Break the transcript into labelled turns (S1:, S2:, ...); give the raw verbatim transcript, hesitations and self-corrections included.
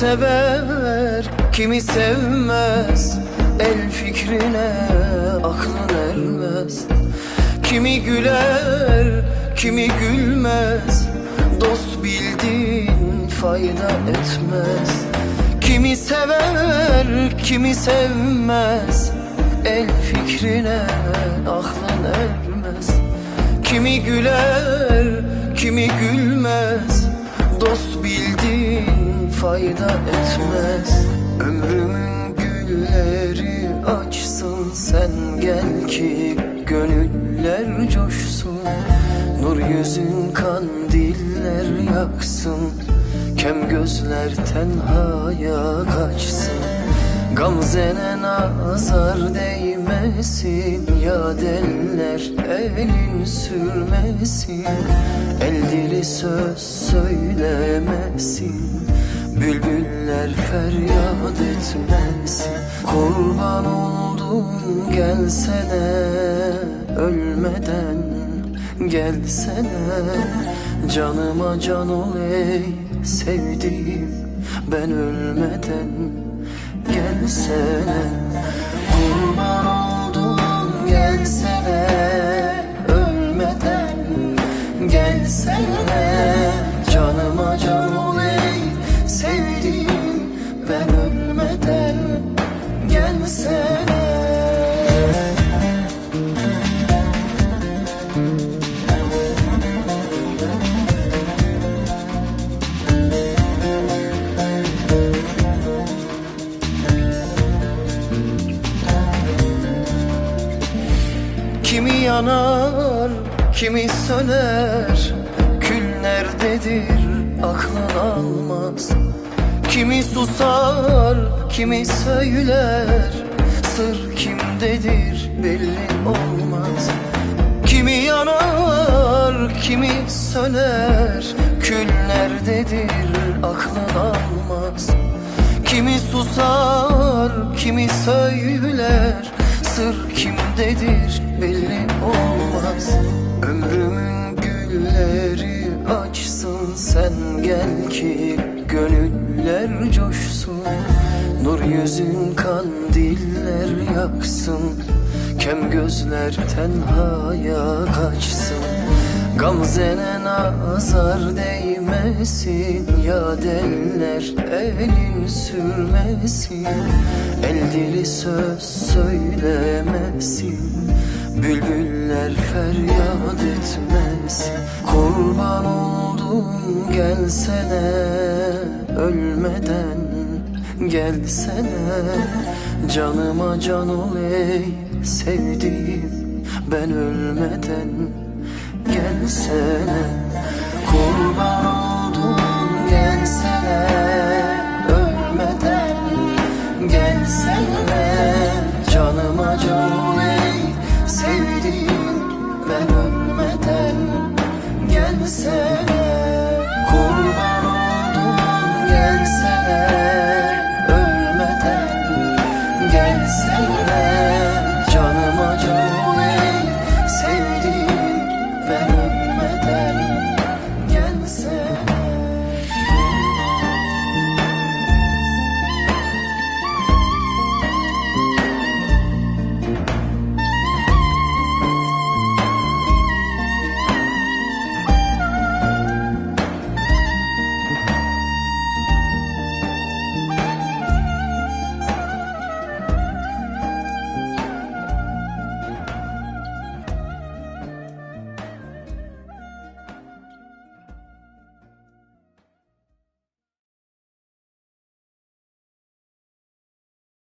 S1: sever, kimi sevmez, el fikrine aklın ermez. Kimi güler, kimi gülmez, dost bildiğin fayda etmez. Kimi sever, kimi sevmez, el fikrine aklın ermez. Kimi güler, kimi gülmez, dost bildiğin fayda etmez. Ömrümün gülleri açsın, sen gel ki gönüller coşsun. Nur yüzün kandiller yaksın, kem gözler tenhaya kaçsın. Gamzene nazar değmesin, yad eller elin sürmesin. El dili söz söylemesin, bülbüller feryat etmesin. Kurban oldum gelsene, ölmeden gelsene. Canıma can ol ey sevdiğim, ben ölmeden gelsene. Kurban oldum gelsene, ölmeden gelsene. Canıma can ol ey sevdiğim, ben ölmeden gelsene. Kimi yanar, kimi söner, kül nerededir aklın almaz. Kimi susar, kimi söyler, sır kimdedir belli olmaz. Kimi yanar, kimi söner, kül nerededir aklın almaz. Kimi susar, kimi söyler, sır kimdedir belli olmaz. Ömrümün gülleri açsın, sen gel ki gönüller coşsun. Nur yüzün kandiller yaksın, kem gözler tenhaya kaçsın. Gamzene nazar değmesin, yad eller elin sürmesin. El dili söz söylemesin, bülbüller feryat etmesin. Kurban oldum gelsene, ölmeden gelsene. Canıma can ol ey sevdiğim, ben ölmeden gelsene. Kurban oldum gelsene, ölmeden gelsene. Canıma can ol ey sevdiğim, ben ölmeden gelsene.